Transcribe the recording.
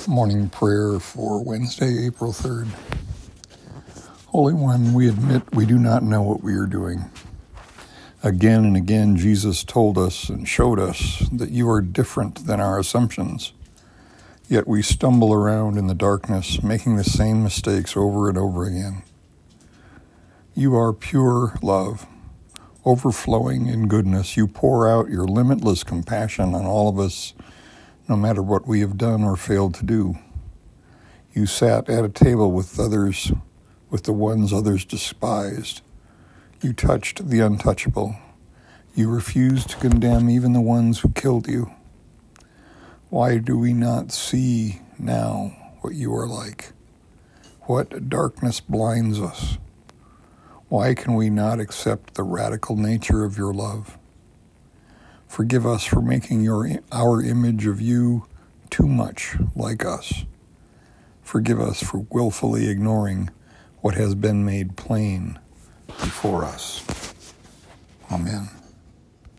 Morning prayer for Wednesday, April 3rd. Holy One, we admit we do not know what we are doing. Again and again, Jesus told us and showed us that you are different than our assumptions. Yet we stumble around in the darkness, making the same mistakes over and over again. You are pure love, overflowing in goodness. You pour out your limitless compassion on all of us, no matter what we have done or failed to do. You sat at a table with others, with the ones others despised. You touched the untouchable. You refused to condemn even the ones who killed you. Why do we not see now what you are like? What darkness blinds us? Why can we not accept the radical nature of your love? Forgive us for making our image of you too much like us. Forgive us for willfully ignoring what has been made plain before us. Amen.